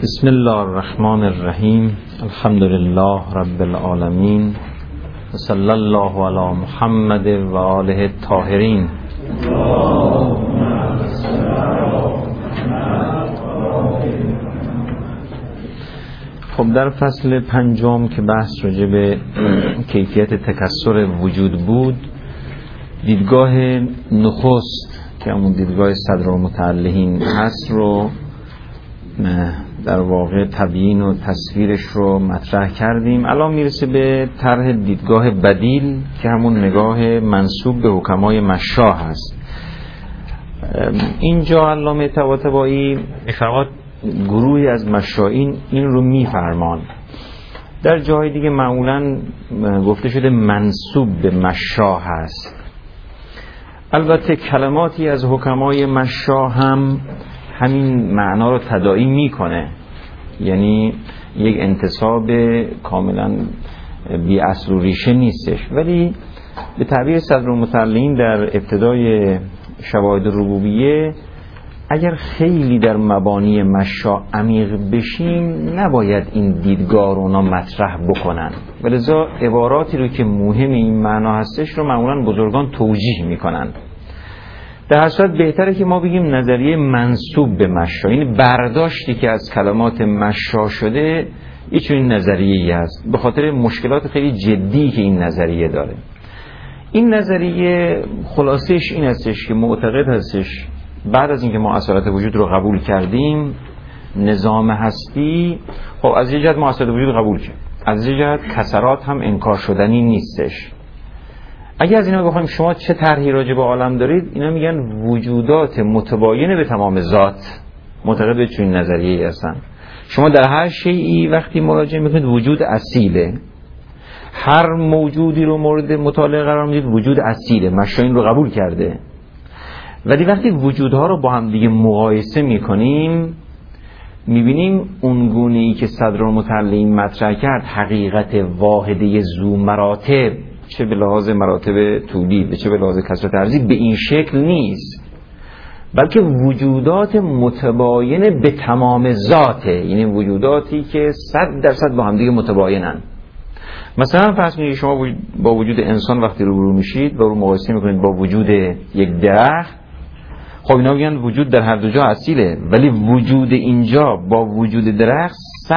بسم الله الرحمن الرحیم. الحمد لله رب العالمین و صلی الله علی محمد و آله الطاهرین. خب در فصل پنجم که بحث راجع به کیفیت تکثر وجود بود، دیدگاه نخست که همون دیدگاه صدرالمتعلقین هست رو در واقع تبیین و تصویرش رو مطرح کردیم. الان میرسه به طرح دیدگاه بدیل که همون نگاه منسوب به حکمای مشاء هست. اینجا علامه طباطبایی میفرماد گروهی از مشائین این رو میفرمان. در جای دیگه معمولا گفته شده منسوب به مشاء هست. البته کلماتی از حکمای مشاء هم همین معنا رو تداعی میکنه، یعنی یک انتساب کاملا بی اصل و ریشه نیستش، ولی به تعبیر صدرالمتعلقین در ابتدای شواهد ربوبیه اگر خیلی در مبانی مشاء عمیق بشیم نباید این دیدگاه رو اونا مطرح بکنن، ولذا عباراتی رو که مهم این معنا هستش رو معمولا بزرگان توجیه میکنن. در هر صورت بهتره که ما بگیم نظریه منسوب به مشاء، این برداشتی که از کلمات مشاء شده یه چنین نظریه‌ای است، به خاطر مشکلات خیلی جدی که این نظریه داره. این نظریه خلاصش این هستش که معتقد هستش بعد از اینکه ما اصالت وجود رو قبول کردیم، نظام هستی خب از یه جهت ما اصالت وجود قبول کرد، از یه جهت کسرات هم انکار شدنی نیستش. اگه از اینا بخوایم شما چه طرحی راجع به عالم دارید، اینا میگن وجودات متباینه به تمام ذات. معتقد به چنین نظریه‌ای هستن. شما در هر شیئی وقتی مراجعه میکنید وجود اصیله، هر موجودی رو مورد مطالعه قرار میدید وجود اصیله، مشاء این رو قبول کرده. ولی وقتی وجودها رو با هم دیگه مقایسه میکنیم میبینیم اونگونه‌ای که صدرالمتعلقین مطرح کرد حقیقت واحده ذو مراتب، چه به لحاظ مراتب طولی و چه به لحاظ کثرت ارزی، به این شکل نیست، بلکه وجودات متباینه به تمام ذاته، یعنی وجوداتی که 100% با هم دیگه متباینن. مثلا فرض کنید شما با وجود انسان وقتی روبرو میشید و رو مقایسه میکنید با وجود یک درخت، خب اینا میگن وجود در هر دو جا اصیله، ولی وجود اینجا با وجود درخت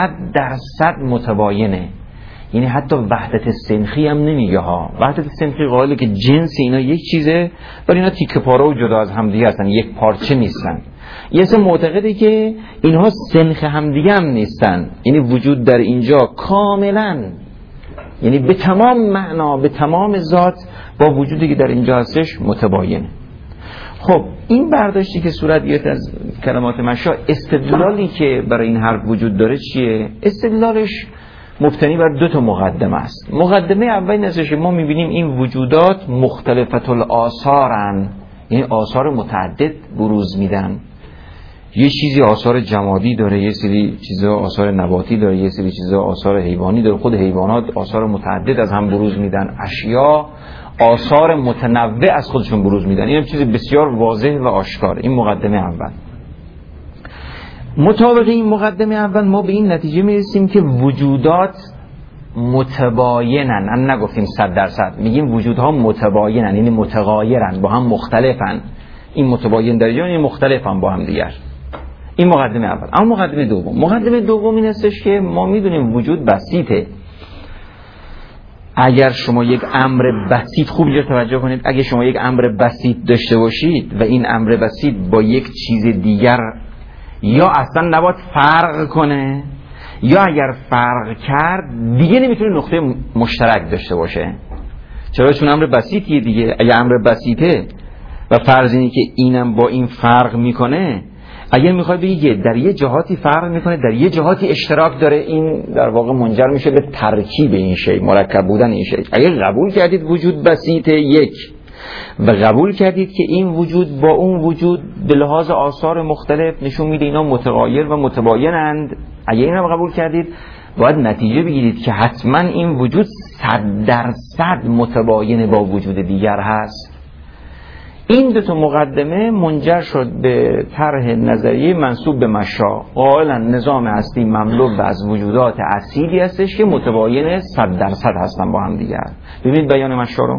100% متباینه، یعنی حتی وحدت سنخی هم نمیگه ها. وحدت سنخی قائله که جنس اینا یک چیزه ولی اینا تیکه پاره و جدا از همدیگه هستن، یک پارچه نیستن. یه اسم معتقده که اینها سنخ همدیگه هم نیستن، یعنی وجود در اینجا کاملا، یعنی به تمام معنا به تمام ذات با وجودی که در اینجا هستش متباینه. خب این برداشتی که صورت گرفت از کلمات مشاء، استدلالی که برای این حرف وجود داره چیه؟ استدلالش مبتنی بر دو تا مقدمه است. مقدمه اول این است که ما می‌بینیم این وجودات مختلفت الآثارن، یعنی آثار متعدد بروز میدن. یه چیزی آثار جمادی داره، یه سری چیزا آثار نباتی داره، یه سری چیزا آثار حیوانی داره، خود حیوانات آثار متعدد از هم بروز میدن، اشیا آثار متنوع از خودشون بروز میدن. این چیز بسیار واضح و آشکار. این مقدمه اول. مطابق این مقدمه اول ما به این نتیجه میرسیم که وجودات متباینن، ان نگفتیم 100%، میگیم وجودها متباینن، یعنی متغایرن، با هم مختلفن. این متباین در جای مختلفن با هم دیگر. این مقدمه اول. اما مقدمه دوم این هستش که ما میدونیم وجود بسیطه. اگر شما یک امر بسیط، خوب توجه کنید، اگر شما یک امر بسیط داشته باشید و این امر بسیط با یک چیز دیگر یا اصلا نباید فرق کنه، یا اگر فرق کرد دیگه نمیتونه نقطه مشترک داشته باشه. چرا؟ چون امر بسیطیه دیگه. اگر امر بسیطه و فرض اینه که اینم با این فرق میکنه، اگر میخوای بگی در یه جهاتی فرق میکنه در یه جهاتی اشتراک داره، این در واقع منجر میشه به ترکیب این شی، مرکب بودن این شی. اگر قبول کردید وجود بسیطه یک و قبول کردید که این وجود با اون وجود به لحاظ آثار مختلف نشون میده اینا متغایر و متباینند، اگر این هم قبول کردید باید نتیجه بگیرید که حتما این وجود 100% متباین با وجود دیگر هست. این دو تا مقدمه منجر شد به طرح نظریه منسوب به مشا. قائلا نظام هستی مملو از وجودات اصیلی هستش که متباین 100% هستن با هم دیگر. ببینید بیان مشا رو.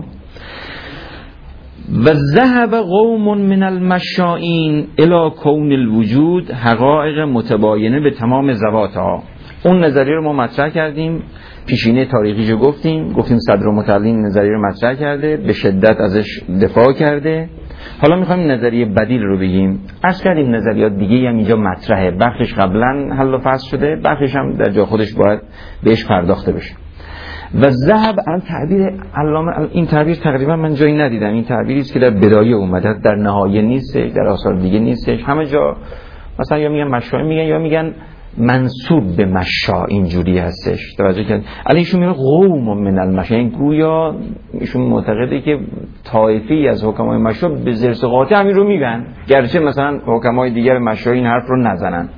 و ذهب قوم من المشائین الی کون الوجود حقایق متباینه به تمام ذواتها. اون نظریه رو ما مطرح کردیم، پیشینه تاریخیشو گفتیم صدرالمتعلین نظریه رو مطرح کرده، به شدت ازش دفاع کرده. حالا میخوایم نظریه بدیل رو بگیم. عرض کردیم نظریات دیگه هم اینجا مطرحه، بخشش قبلا حل و فصل شده، بخشش هم در جا خودش باید بهش پرداخته بشه. و ذهب الان تعبیر علامه، این تعبیر تقریبا من جایی ندیدم، این تعبیری است که در بدایه اومده، در نهایه نیست، در آثار دیگه نیستش. همه جا مثلا یا میگن مشا میگن یا میگن منسوب به مشا، اینجوری هستش. توجه کنید الان ایشون میگه قوم من المشا، این گویا ایشون معتقده که طایفی از حکمای مشا به زرس قاطع همین رو میگن، گرچه مثلا حکمای دیگر مشا این حرف رو نزنن.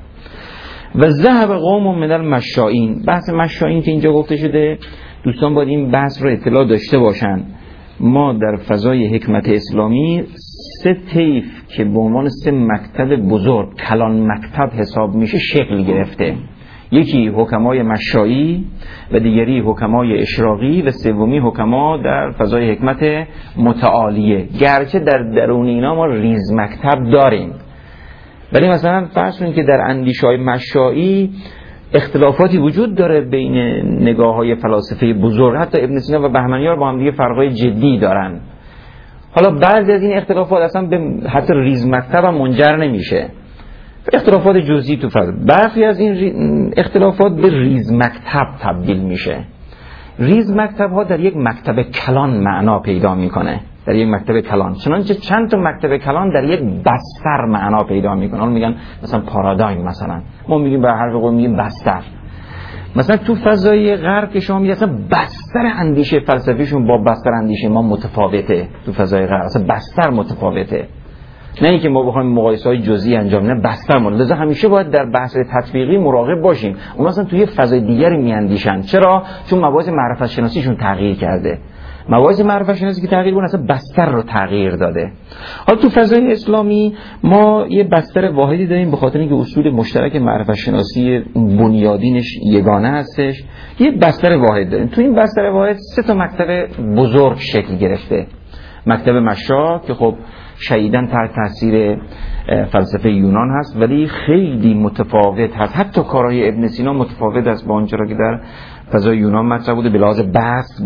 و ذهب قوم من المشائین، بحث مشائین که اینجا گفته شده، دوستان باید این بحث رو اطلاع داشته باشن. ما در فضای حکمت اسلامی 3 طیف که به عنوان 3 مکتب بزرگ کلان مکتب حساب میشه شکل گرفته. یکی حکمای مشایی و دیگری حکمای اشراقی و سومی حکما در فضای حکمت متعالیه. گرچه در درون اینا ما ریز مکتب داریم، ولی مثلا فرض کنید که در اندیشه‌های مشایی اختلافاتی وجود داره بین نگاه‌های فلاسفه بزرگ، حتی ابن سینا و بهمنیار با هم دیگه فرقای جدی دارن. حالا بعضی از این اختلافات اصلا به حتی ریز مکتب هم منجر نمیشه، اختلافات جزئی تو فضا. برخی از این اختلافات به ریز مکتب تبدیل میشه. ریز مکتب ها در یک مکتب کلان معنا پیدا میکنه، در یک مکتب کلان، چنانچه چند تا مکتب کلان در یک بستر معنا پیدا میکنه. اون میگن مثلا پارادایم، مثلا ما میگیم به حرف قول میگیم بستر. مثلا تو فضای غرب که شما میگید اصلا بستر اندیشه فلسفیشون با بستر اندیشه ما متفاوته. تو فضای غرب اصلا بستر متفاوته، نه اینکه ما بخوایم مقایسه‌های جزئی انجام نه، بستر مون. لذا همیشه باید در بحث تطبیقی مراقب باشیم. اون اصلا توی فضای دیگری میاندیشن. چرا؟ چون مباحث معرفت شناسیشون تغییر کرده. مباحث معرفت شناسی که تغییر کنه اصلا بستر رو تغییر داده. حالا تو فضای اسلامی ما یه بستر واحدی داریم به خاطر اینکه اصول مشترک معرفت شناسی بنیادینش یگانه هستش. یه بستر واحد داریم. تو این بستر واحد 3 تا مکتب بزرگ شکل گرفته. مکتب مشا که خب شدیداً تحت تاثیر فلسفه یونان هست، ولی خیلی متفاوت هست. حتی کارهای ابن سینا متفاوت است با آنچه را که در فضای یونان مطرح بوده، به لحاظ بحث،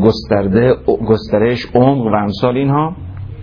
گسترش، عمق و امثال اینها.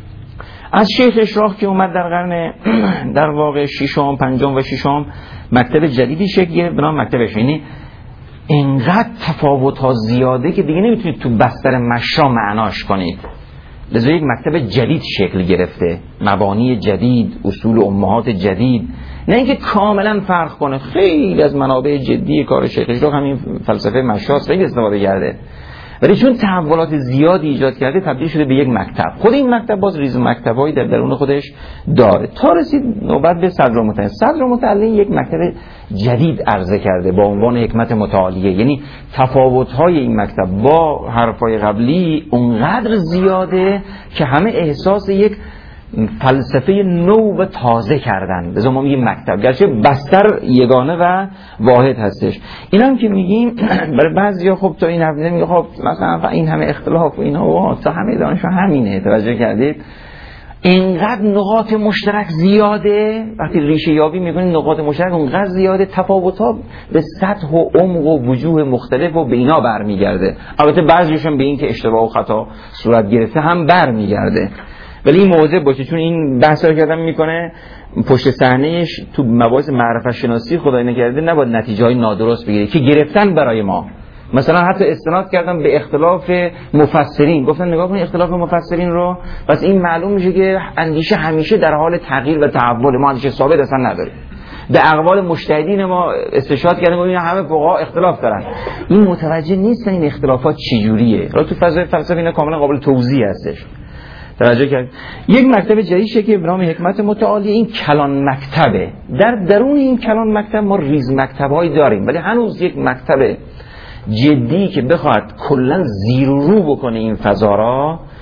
از شیخ اشراق که اومد در قرن در واقع 6م، 5م و 6م مکتب جدیدی شکل گرفت به نام مکتب اشراق. یعنی اینقدر تفاوت‌ها زیاده که دیگه نمیتونید تو بستر مشا معناش کنید. لذا یک مکتب جدید شکل گرفته، مبانی جدید، اصول امهات جدید، نه اینکه کاملا فرق کنه. خیلی از منابع جدی کار شیخ اشراق همین فلسفه مشاست، خیلی استفاده کرده، ولی چون تحولات زیادی ایجاد کرده تبدیل شده به یک مکتب. خود این مکتب باز ریز مکتبایی در درون خودش داره تا رسید نوبت به صدرالمتعلین. صدرالمتعلین یک مکتب جدید عرضه کرده با عنوان حکمت متعالیه. یعنی تفاوت‌های این مکتب با حرفای قبلی اونقدر زیاده که همه احساس یک فلسفه نو و تازه کردن. لذا ما میگیم مکتب، گرچه بستر یگانه و واحد هستش. این هم که میگیم برای بعضیا خب تا این حرف نمیگه خب مثلا این همه اختلاف و اینا تا همه دانشو همینه. توجه کردید اینقدر نقاط مشترک زیاده، وقتی ریشه یابی میکنید نقاط مشترک اونقدر زیاده، تفاوت‌ها به سطح و عمق و وجوه مختلف و به اینا برمیگرده. البته بعضیشون به این که اشتباه و خطا صورت گرفته هم برمیگرده، ولی این موضوع باشه چون این بحث رو کردم میکنه پشت صحنهش تو مباحث معرفت شناسی خدای نکرده نباید نتیجه های نادرست بگیره که گرفتن برای ما. مثلا حتی استناد کردم به اختلاف مفسرین، گفتن نگاه کنید اختلاف مفسرین رو، پس این معلوم میشه که اندیشه همیشه در حال تغییر و تحول، ما اندیشه ثابت اصلا نداریم. در اقوال مجتهدین ما استشهاد کردیم ببینید همه فقها اختلاف دارن. این متوجه نیستن این اختلافات چه جوریه. حالا تو فضای فلسفه اینا کاملا قابل توضیح هستش. توجه کرد یک مکتب جدید که به نام حکمت متعالی، این کلان مکتبه. در درون این کلان مکتب ما ریز مکتب‌هایی داریم، ولی هنوز یک مکتب جدی که بخواد کلا زیر و رو بکنه این فضا را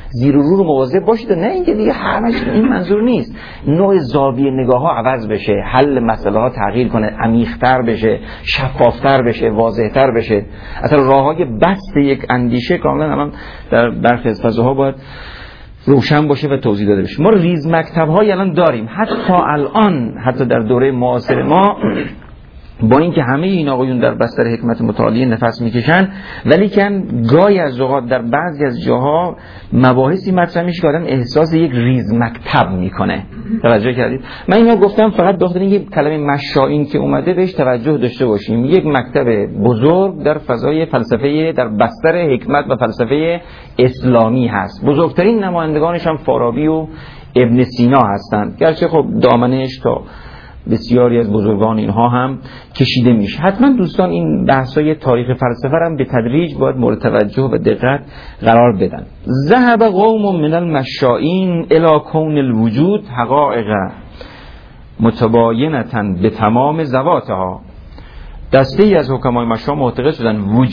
زیر و رو مواظب باشید، نه اینکه دیگه همش این منظور نیست. نوع زاویه نگاه ها عوض بشه، حل مسئله ها تغییر کنه، عمیق‌تر بشه، شفافتر بشه، واضح‌تر بشه. اصلا راههای بست یک اندیشه کاملا الان در برخی از فضاها باید روشن باشه و توضیح داده بشه. ما ریز مکتب‌های الان داریم، حتی الان، حتی در دوره معاصر ما، با اینکه همه این آقایون در بستر حکمت متعالی نفس میکشن، ولی کن گاهی از اوقات در بعضی از جاها مباحثی مطرح میشه که آدم احساس یک ریز مکتب میکنه. توجه کردید؟ من اینو گفتم فقط بخاطر اینکه کلمه مشائین که اومده بهش توجه داشته باشیم. یک مکتب بزرگ در فضای فلسفه، در بستر حکمت و فلسفه اسلامی هست. بزرگترین نمایندگانش هم فارابی و ابن سینا هستند، گرچه خب دامنش تا بسیاری از بزرگان اینها هم کشیده میشه. حتما دوستان این بحثای تاریخ فلسفه هم به تدریج باید مورد توجه و دقت قرار بدن. ذهب قوم من المشائین الی کون الوجود حقائق متباینتا به تمام ذواتها. دسته ای از حکمای مشا معتقد شدن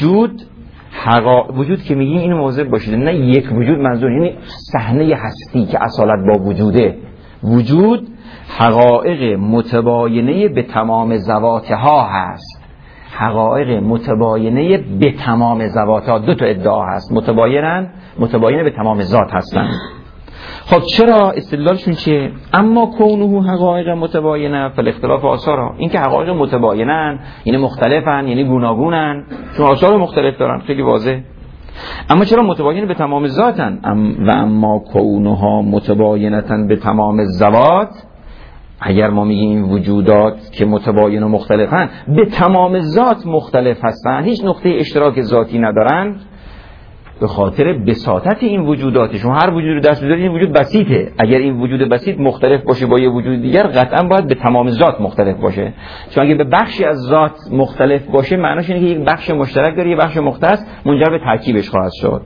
وجود که میگیم اینو مواظب باشید، نه یک وجود منظور یعنی صحنه هستی که اصالت با وجوده. وجود حقایق متباینه به تمام ذواتها هست. حقایق متباینه به تمام ذواتها، دو تا ادعا هست، متباینه به تمام ذات هستن. خب چرا استدلالشون چیه؟ اما کونه حقایق متباینه فالاختلاف آثارها. این که حقایق متباینن یعنی مختلفن، یعنی گوناگونن، چون آثار مختلف دارن، خیلی واضح. اما چرا متباین به تمام ذاتن؟ و اما کونها متباینتن به تمام ذوات. اگر ما میگیم این وجودات که متباین و مختلفن به تمام ذات مختلف هستن، هیچ نقطه اشتراک ذاتی ندارن، به خاطر بساطت این وجودات. شما هر وجودی رو دست بذارید این وجود بسیطه. اگر این وجود بسیط مختلف باشه با یه وجود دیگر، قطعا باید به تمام ذات مختلف باشه. چون اگه به بخشی از ذات مختلف باشه، معناش اینه که یک بخش مشترک داره، یه بخش مختص، منجر به ترکیبش خواهد شد.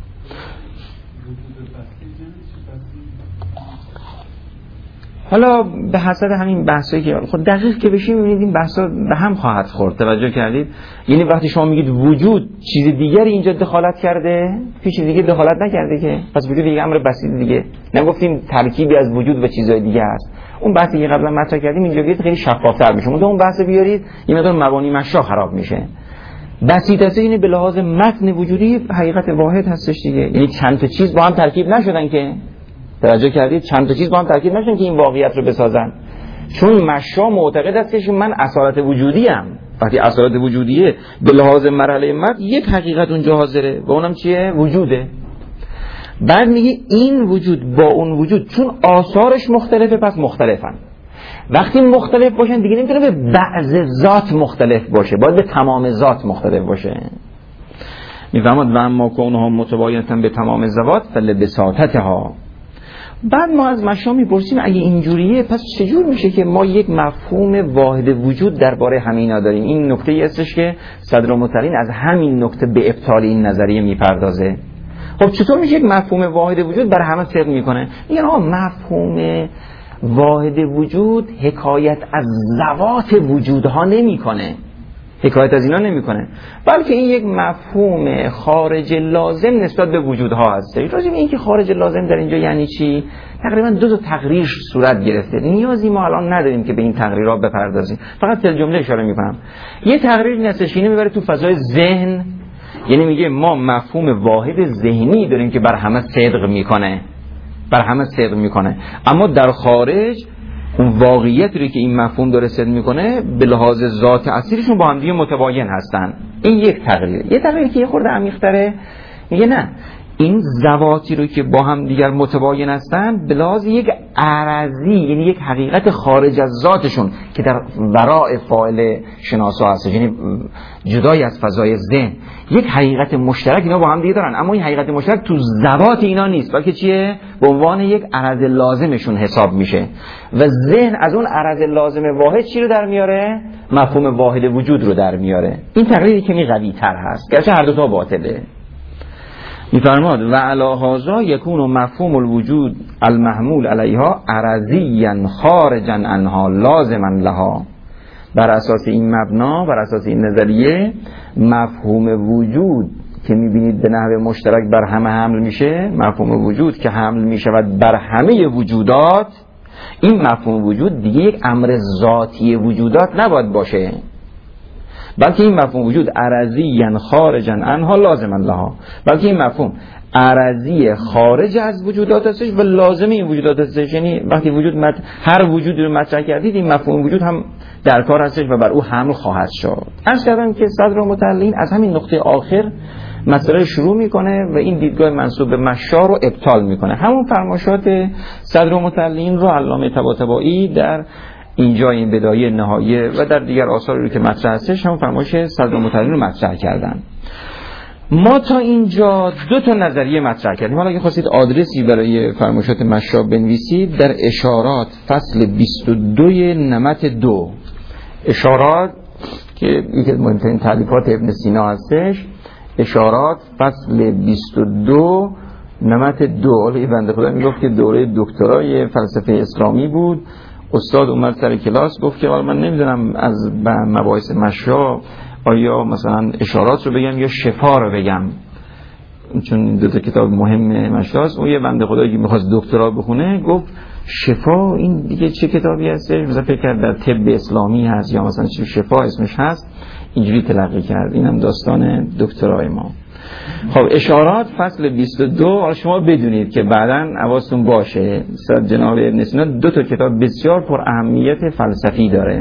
حالا به حسب همین بحثایی که خود دقیق که بشیم می‌بینید این بحثا به هم خواهد خورد. توجه کردید؟ یعنی وقتی شما میگید وجود چیز دیگری اینجا دخالت کرده، هیچ چیز دیگه دخالت نکرده که، پس وجود دیگه امر بسیط دیگه. نگفتیم ترکیبی از وجود و چیزهای دیگه است. اون بحثی که قبلا مطرح کردیم اینجا بیاد خیلی شفاف‌تر میشه. اون بحث بیارید یه مقدار مبانی مشا خراب میشه. بسیطه اینه به لحاظ متن وجودی حقیقت واحد هستش دیگه. یعنی چند تا چیز با هم ترکیب نشدن که، توجه کردید؟ چند تا چیز با هم ترکیب نشدن که این واقعیت رو بسازن. چون مشا معتقد است که من اصالت وجودی ام. وقتی اصالت وجودیه به لحاظ مرحله مد یک حقیقت اونجا حاضره و اونم چیه؟ وجوده. بعد میگه این وجود با اون وجود چون آثارش مختلفه پس مختلفن. وقتی مختلف باشن دیگه نمیتونه به بعض ذات مختلف باشه، باید به تمام ذات مختلف باشه. میفهمد و اما کونها متباینتن به تمام ذوات فلبساطتها. بعد ما از مشا میپرسیم اگه اینجوریه پس چجور میشه که ما یک مفهوم واحد وجود درباره همینا داریم؟ این نکته ای هستش که صدرالمطلعین از همین نکته به ابطال این نظریه میپردازه. خب چطور میشه یک مفهوم واحد وجود برای همه صدق میکنه؟ میگن مفهوم واحد وجود حکایت از ذوات وجودها نمیکنه، حکایت از اینا نمیکنه، بلکه این یک مفهوم خارج لازم نسبت به وجودها هست. راجع به این که خارج لازم در اینجا یعنی چی؟ تقریبا دو تا تقریر صورت گرفته. نیازی ما الان نداریم که به این تقریرها بپردازیم، فقط تل جمله اشاره میکنم. یه تقریر نسشینی میبره تو فضای ذهن، یعنی میگه ما مفهوم واحد ذهنی داریم که بر همه صدق میکنه، اما در خارج اون واقعیتی رو که این مفهوم داره صدق میکنه به لحاظ ذات اصلیشون با هم دیگه متباین هستن. این یک تقریر. یه تقریر که یه خورده عمیق‌تره، میگه نه، این ذواتی رو که با هم دیگر متباین هستن به لحاظ یک عرضی، یعنی یک حقیقت خارج از ذاتشون که در ورای فاعل شناسا هست، یعنی جدای از فضای ذهن، یک حقیقت مشترک اینا با هم دیگه دارن، اما این حقیقت مشترک تو ذوات اینا نیست، بلکه چیه؟ به عنوان یک عرض لازمشون حساب میشه و ذهن از اون عرض لازم واحد چی رو در میاره؟ مفهوم واحد وجود رو در میاره. این تقریری که قوی تر هست، گرچه هر دو تا باطله. میفرماد و علی هذا یکون مفهوم الوجود المحمول علیها عرضیا خارجا عنها لازما لها. بر اساس این مبنا، بر اساس این نظریه، مفهوم وجود که میبینید به نحو مشترک بر همه حمل میشه، مفهوم وجود که حمل میشود بر همه وجودات، این مفهوم وجود دیگه یک امر ذاتی وجودات نباید باشه، بلکه این مفهوم وجود عرضی خارجا عنها لازما لها، بلکه این مفهوم عرضی خارج از وجودات هستش و لازم این وجودات هستش. یعنی وقتی هر وجودی رو مطرح کردید این مفهوم وجود هم در کار هستش و بر او حمل خواهد شد. عرض کردم که صدر متعلین از همین نقطه آخر مسئله شروع میکنه و این دیدگاه منسوب به مشا رو ابطال میکنه. همون فرمایشات صدر متعلین رو علامه طباطبایی در اینجا این بدایه نهایه و در دیگر آثاری رو که مطرح هستش همون فرمایش صدر متعلین رو مطرح کردن. ما تا اینجا 2 نظریه مطرح کردیم. حالا اگه خواستید آدرسی برای فرمایشات مشا بنویسید، در اشارات فصل 22 نمط 2، اشارات که یکی از مهمترین تالیفات ابن سینا هستش، اشارات فصل 22 نمط 2. حالا این بنده خدا میگفت که دوره دکترای فلسفه اسلامی بود، استاد اومد سر کلاس گفت که من نمیدونم از مباحث مشا آیا مثلا اشارات رو بگم یا شفا رو بگم، چون این 2 کتاب مهم مشاست. اون یه بنده خدایی که میخواست دکترا بخونه گفت شفا این دیگه چه کتابی هستش، مثلا فکر کرد در طب اسلامی هست یا مثلا چه شفا اسمش هست، اینجوری تلقی کرد. اینم داستان دکترای ما. خب اشارات فصل 22. حالا شما بدونید که بعداً حواستون باشه جناب ابن سینا 2 کتاب بسیار پر اهمیت فلسفی داره.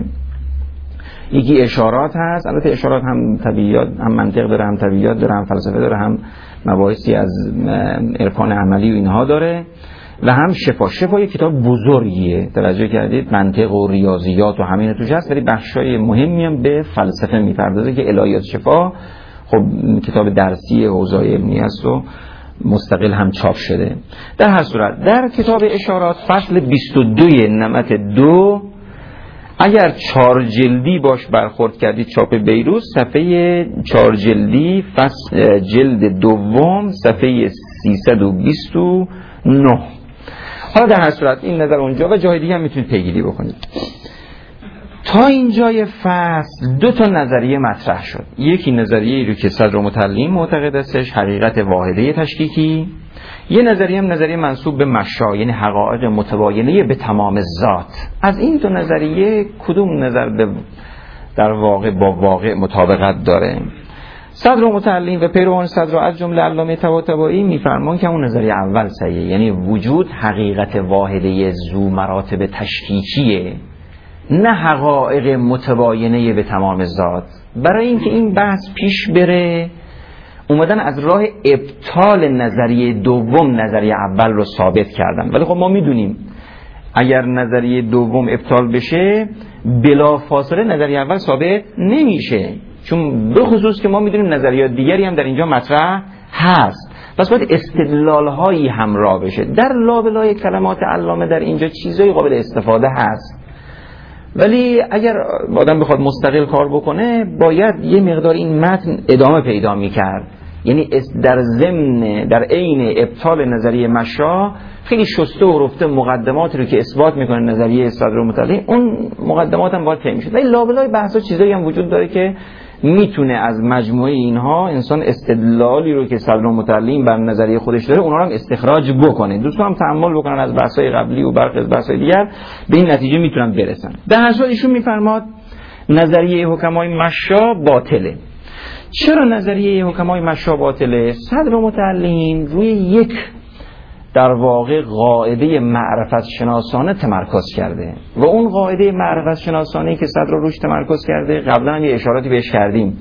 یکی اشارات هست، البته اشارات هم طبیعیات، هم منطق داره، هم طبیعیات داره، هم فلسفه داره، هم مباحثی از عرفان عملی و اینها داره، و هم شفا. شفا یک کتاب بزرگیه، توجه کردید، منطق و ریاضیات و همین توش هست، ولی بخشای مهمی هم به فلسفه میپردازه که الهیات شفا خب کتاب درسی حوزه علمی است و مستقل هم چاپ شده. در هر صورت در کتاب اشارات فصل 22 نمط 2 اگر 4 جلدی باش برخورد کردید، چاپ بیروت، صفحه 4 جلدی فصل جلد 2 صفحه 329. حالا در هر صورت این نظر اونجا و جای دیگه هم میتونید پیگیری بکنید. تا اینجای فصل 2 نظریه مطرح شد. یکی نظریه رو که صدر متعلین معتقد استش، حقیقت واحده تشکیکی. یه نظریه هم نظریه منسوب به مشا، یعنی حقایق متباینه به تمام ذات. از این 2 نظریه کدوم نظر در واقع با واقع مطابقت داره؟ صدر متعلین و پیروان صدر از جمله علامه طباطبایی میفرمان که اون نظریه اول صحیحه، یعنی وجود حقیقت واحده ذو مراتب تشکیکیه، نه حقایق متباینه به تمام ذات. برای اینکه این بحث پیش بره اومدن از راه ابطال نظریه دوم نظریه اول رو ثابت کردن. ولی خب ما میدونیم اگر نظریه دوم ابطال بشه بلا فاصله نظریه اول ثابت نمیشه، چون به خصوص که ما میدونیم نظریات دیگری هم در اینجا مطرح هست، پس باید استدلال هایی همراه بشه. در لابلای کلمات علامه در اینجا چیزای قابل استفاده هست، ولی اگر آدم بخواد مستقل کار بکنه باید یه مقدار این متن ادامه پیدا میکرد. یعنی در ضمن در عین ابطال نظریه مشا خیلی شسته و رفته مقدماتی رو که اثبات میکنه نظریه صدر متعلین، اون مقدمات هم باید طی میشه. ولی لابلای بحثا چیزایی هم وجود داره که میتونه از مجموعه اینها انسان استدلالی رو که صدر متعلین بر نظریه خودش داره اونا رو هم استخراج بکنه. دوستان هم تأمل بکنن از بحث‌های قبلی و برخی از بحث‌های دیگر به این نتیجه میتونن برسن. در هر صورت ایشون میفرماد نظریه حکمای مشا باطله. چرا نظریه حکمای مشا باطله؟ صدر متعلین روی یک در واقع قاعده معرفت شناسانه تمرکز کرده و اون قاعده معرفت شناسانه که صدر روش تمرکز کرده قبلا یه اشاراتی بهش کردیم.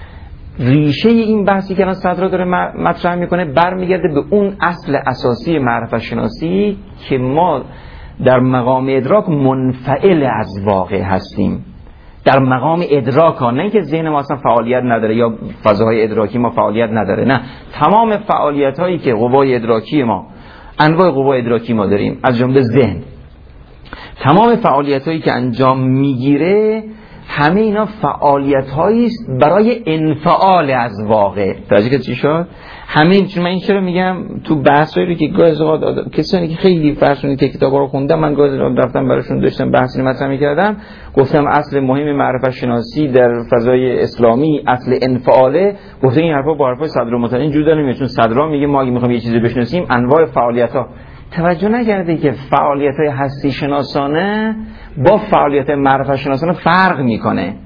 ریشه این بحثی که صدر داره مطرح میکنه برمیگرده به اون اصل اساسی معرفت شناسی که ما در مقام ادراک منفعل از واقع هستیم. در مقام ادراک ها، نه اینکه ذهن ما اصلا فعالیت نداره یا فضاهای ادراکی ما فعالیت نداره، نه، تمام فعالیت هایی که قوای ادراکی ما، انواع قوای ادراکی ما داریم از جمله ذهن، تمام فعالیت هایی که انجام میگیره همه اینا فعالیت‌هایی است برای انفعال از واقع. توجه چی شد؟ همه این، من این چرا میگم تو بحثایی رو که گاهی کسانی که خیلی فرسونی که کتابا رو خوندم، من گاهی رفتم براشون داشتم بحثی مطرح می‌کردم، گفتم اصل مهم معرفت شناسی در فضای اسلامی اصل انفعاله. گفتم این حرفا با حرفای صدرالمطلع اینجوری داره میاد، چون صدرا میگه ما اگه می‌خوایم یه چیزی بشناسیم انواع فعالیت‌ها. توجه نکرده که فعالیت‌های هستی شناسانه با فعالیت‌های معرفت شناسانه فرق میکنه.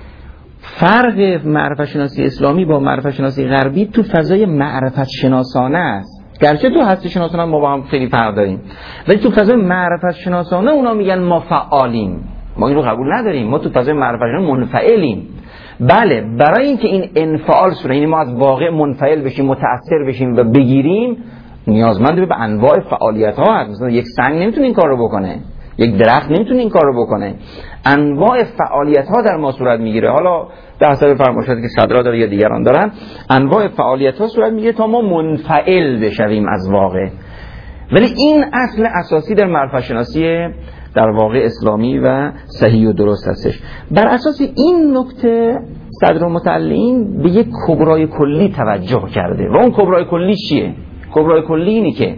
فرق معرفت شناسی اسلامی با معرفت شناسی غربی تو فضای معرفت شناسانه است. گرچه تو هستی شناسانه ما با هم خیلی فرق داریم، ولی تو فضای معرفت شناسانه اونا میگن ما فعالیم، ما این رو قبول نداریم، ما تو فضای معرفت شناسانه منفعلیم. بله، برای اینکه این انفعال صورت، یعنی ما از واقع منفعل بشیم، متأثر بشیم و بگیریم، نیازمند به انواع فعالیت ها هست. مثلا یک سنگ نمیتونه این کار رو بکنه، یک درخت نمیتونه این کار رو بکنه. انواع فعالیت ها در ما صورت میگیره. حالا در حسب فرمایشاتی که صدرا داره یا دیگران دارن، انواع فعالیت ها صورت میگیره تا ما منفعل بشویم از واقع. ولی این اصل اساسی در معرفت شناسی در واقع اسلامی و صحیح و درست هستش. بر اساس این نکته صدرالمطلعین به یک کبرای کلی توجه کرده و اون کبرای کلی چیه؟ کبرای کلی اینی که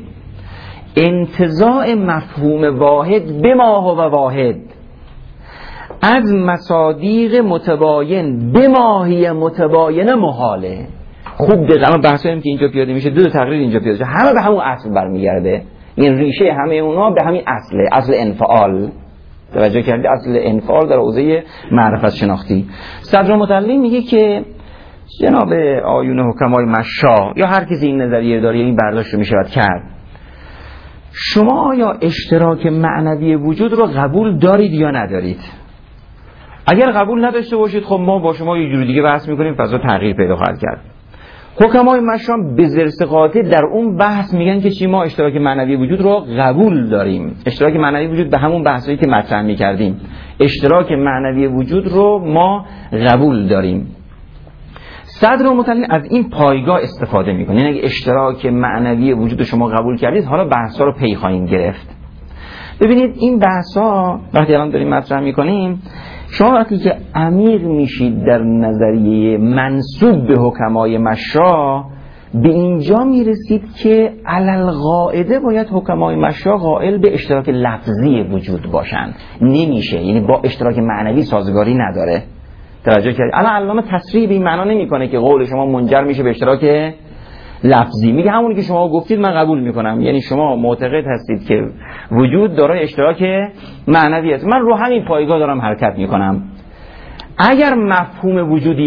انتزاع مفهوم واحد به ما هو واحد از مصادیق متباین به ماهی متباین محاله. خوب دقیقا بحثایی که اینجا پیاده میشه، دو تقریر اینجا پیاده میشه، همه به همون اصل برمیگرده. این ریشه همه اونا به همین اصله، اصل انفعال. توجه کردی؟ اصل انفعال در حوزه معرفت شناختی. صدرالمطلع میگه که جناب آیون حکمای مشا یا هر کسی این نظریه داره این برداشت رو میشود کرد. شما آیا اشتراک معنوی وجود رو قبول دارید یا ندارید؟ اگر قبول نداشته باشید، خب ما با شما یه جوری دیگه بحث میکنیم، فضا تغییر پیدا خواهد کرد. حکمای مشام به زرس قاطع در اون بحث میگن که چی؟ ما اشتراک معنوی وجود رو قبول داریم. اشتراک معنوی وجود به همون بحثایی که مطرح میکردیم، اشتراک معنوی وجود رو ما قبول داریم. صدرالمطلع از این پایگاه استفاده میکنه، یعنی اگه اشتراک معنوی وجود شما قبول کردید، حالا بحثا رو پی خواهیم گرفت. ببینید این بحثا وقتی الان داریم مطرح میکنیم، شما وقتی که عمیق میشید در نظریه منسوب به حکمای مشا، به اینجا میرسید که علل قاعده باید حکمای مشا قائل به اشتراک لفظی وجود باشن. نمیشه، یعنی با اشتراک معنوی سازگاری نداره. توجه کردید؟ الان علامه تصریح به این معنا نمیکنه که قول شما منجر میشه به اشتراک لفظی. میگه همونی که شما گفتید من قبول میکنم، یعنی شما معتقد هستید که وجود دارای اشتراک معنوی است، من رو همین پایگاه دارم حرکت میکنم. اگر مفهوم وجود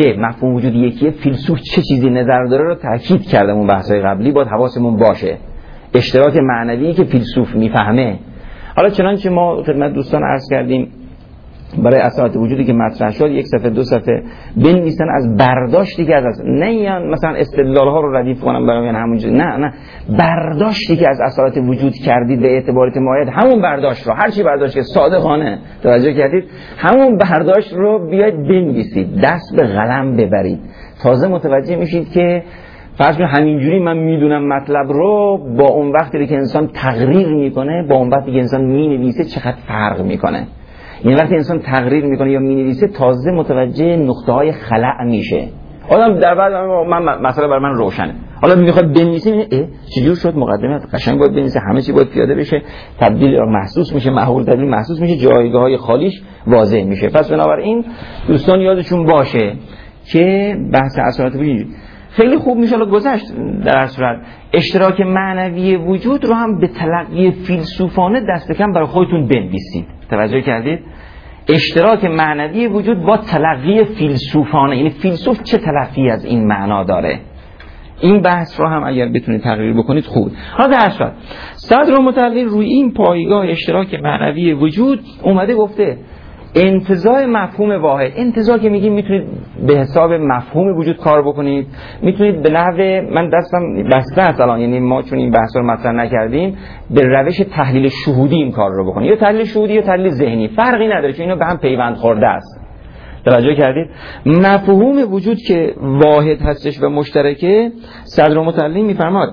یکیه، فیلسوف چه چیزی نظر داره رو تاکید کردم اون بحث‌های قبلی، باید حواسمون باشه. اشتراک معنوی که فیلسوف میفهمه. حالا چنانچه ما خدمت دوستان عرض کردیم برای اساس وجودی که مطرح شد، یک صفحه دو صفحه بنویسن از برداشتی که از نه مثلا استدلال ها رو ردیف کنم برای همونجوری، نه برداشتی که از اصالت وجود کردید به اعتبار مایه، همون برداشت رو، هر چی برداشت که صادقانه توجه کردید، همون برداشت رو بیاید بنویسید، دست به قلم ببرید، تازه متوجه میشید که فرض کنید همینجوری من میدونم مطلب رو با اون وقتی که انسان تقریر میکنه، با اون وقتی که انسان مینویسه چقدر فرق میکنه. این وقتی انسان تقریر میکنه یا مینویسه، تازه متوجه نقطه های خلأ میشه. آدم در بعد من مسئله برای من روشنه، حالا میخواد بنویسه، چجور شد مقدمه قشنگ باید بنویسه، همه چی باید پیاده بشه، تبدیل محسوس میشه، محول تبدیل محسوس میشه، جایگاه های خالیش واضح میشه. پس بنابراین دوستان یادشون باشه که بحث اصالت وجود خیلی خوب میشه گذشت. در هر صورت اشتراک معنوی وجود رو هم به تلقی فیلسوفانه دست کم برای خودتون بنویسید. توجه کردید؟ اشتراک معنوی وجود با تلقی فیلسوفانه، یعنی فیلسوف چه تلقی از این معنا داره. این بحث رو هم اگر بتونید تقریر بکنید خوب. حالا در اصل صدرالمطلع روی این پایگاه اشتراک معنوی وجود اومده گفته انتزاع مفهوم واحد. انتزاع که میگیم میتونید به حساب مفهوم وجود کار بکنید، میتونید به نحو، من دستم بسته است الان، یعنی ما چون این بحث رو مطرح نکردیم، به روش تحلیل شهودی این کار رو بکنید، یا تحلیل شهودی یا تحلیل ذهنی، فرقی نداره چون اینا به هم پیوند خورده است. توجه کردید؟ مفهوم وجود که واحد هستش و مشترکه، صدرالمطلع میفرماد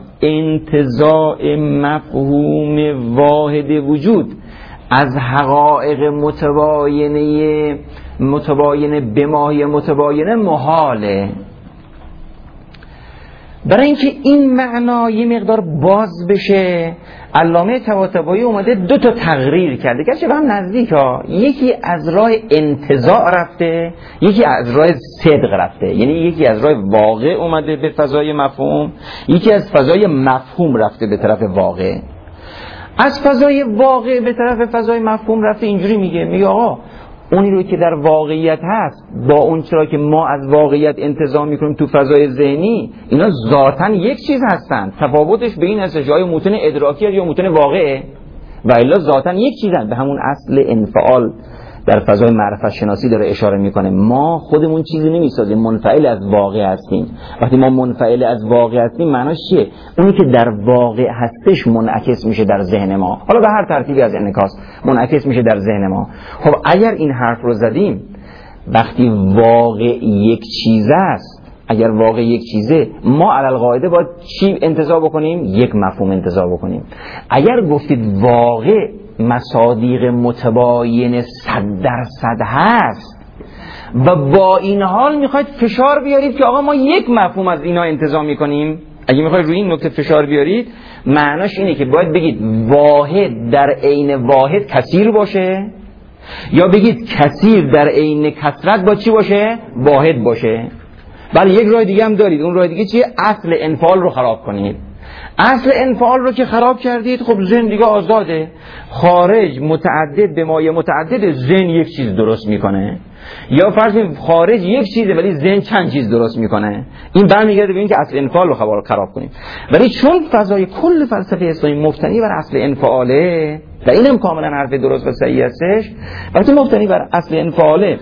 انتزاع مفهوم واحد وجود از حقایق متباینه متباین به ماهی متباینه محاله. برای اینکه این معنا یه مقدار باز بشه، علامه طباطبایی اومده 2 تا تقریر کرده که چه هم نزدیک ها. یکی از راه انتزاع رفته، یکی از راه صدق رفته. یعنی یکی از راه واقع اومده به فضای مفهوم، یکی از فضای مفهوم رفته به طرف واقع. از فضای واقع به طرف فضای مفهوم رفته اینجوری میگه آقا اونی رو که در واقعیت هست با اون چرا که ما از واقعیت انتزاع میکنیم تو فضای ذهنی، اینا ذاتاً یک چیز هستن. تفاوتش به این هستش یا متن ادراکی یا متن واقعه، و الا ذاتاً یک چیزن. به همون اصل انفعال در فضای معرفت شناسی داره اشاره میکنه. ما خودمون چیزی نمیسازیم، منفعل از واقع هستیم. وقتی ما منفعل از واقع هستیم معناش چیه؟ اونی که در واقع هستش منعکس میشه در ذهن ما، حالا به هر ترتیبی از انعکاس منعکس میشه در ذهن ما. خب اگر این حرف رو زدیم، وقتی واقع یک چیز است، اگر واقع یک چیزه، ما علی القاعده باید چی انتزاع بکنیم؟ یک مفهوم انتزاع بکنیم. اگر گفتید واقع مصادیق متباین 100% هست و با این حال میخواید فشار بیارید که آقا ما یک مفهوم از اینا انتزاع میکنیم، اگه میخواید روی این نکته فشار بیارید، معناش اینه که باید بگید واحد در عین واحد کثیر باشه، یا بگید کثیر در عین کثرت با چی باشه؟ واحد باشه. بله یک راه دیگه هم دارید. اون راه دیگه چیه؟ اصل انفعال رو خراب کنید. اصل انفعال رو که خراب کردید، خب ذهن دیگه آزاده. خارج متعدد به مایه متعدد، ذهن یک چیز درست میکنه. یا فرض کنید خارج یک چیزه ولی ذهن چند چیز درست میکنه. این برمیگرده به این که اصل انفعال رو خراب کنیم. ولی چون فضای کل فلسفه اسلامی مبتنی بر اصل انفعاله و اینم کاملا حرف درست و صحیح هستش، وقتی مبتنی بر اصل انفعاله،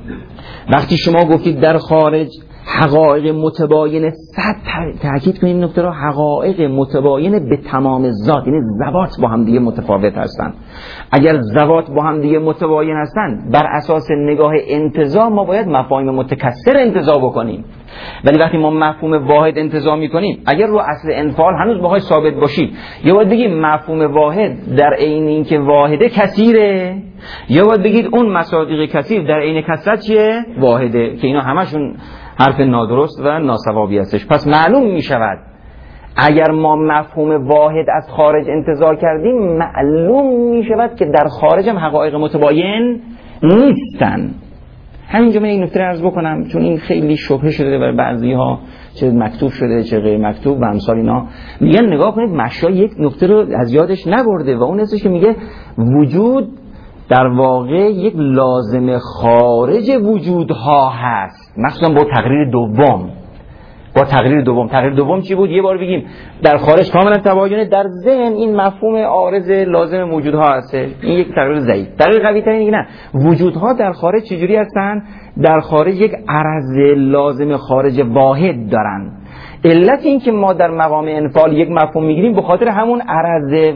وقتی شما گفتید در خارج حقایق متباین 100، تأکید کنید این نکته را، حقایق متباین به تمام ذات، یعنی ذوات با هم دیگه متفاوت هستند. اگر ذوات با هم دیگه متباین هستند، بر اساس نگاه انتزاع ما باید مفاهیم متکثر انتزاع بکنیم. ولی وقتی ما مفهوم واحد انتزاع میکنیم، اگر رو اصل انفعال هنوز بخواید ثابت باشید، یا باید بگیم مفهوم واحد در عین اینکه واحده کثیره، یا باید بگید اون مصادیق کثیر در عین کثرت چیه؟ واحده، که اینا همشون حرف نادرست و ناسوابی هستش. پس معلوم می شود اگر ما مفهوم واحد از خارج انتزاع کردیم، معلوم می شود که در خارج هم حقایق متباین نیستن. همینجا من این نکته عرض بکنم چون این خیلی شبهه شده برای بعضی ها، چه مکتوب شده چه غیر مکتوب و امثال اینا. میگن نگاه کنید مشای یک نکته رو از یادش نبرده و اون هستش که میگه وجود در واقع یک لازم خارج وجودها هست، مخصوصا با تقریر دوم. تقریر دوم چی بود؟ یه بار بگیم در خارج کاملا تباینه، در ذهن این مفهوم عارض لازم وجودها هست. این یک تقریر ضعیف. تقریر قوی ترین اینه، وجودها در خارج چجوری هستن؟ در خارج یک عرض لازم خارج واحد دارن. علت این که ما در مقام انفعال یک مفهوم میگیریم به خاطر همون عرض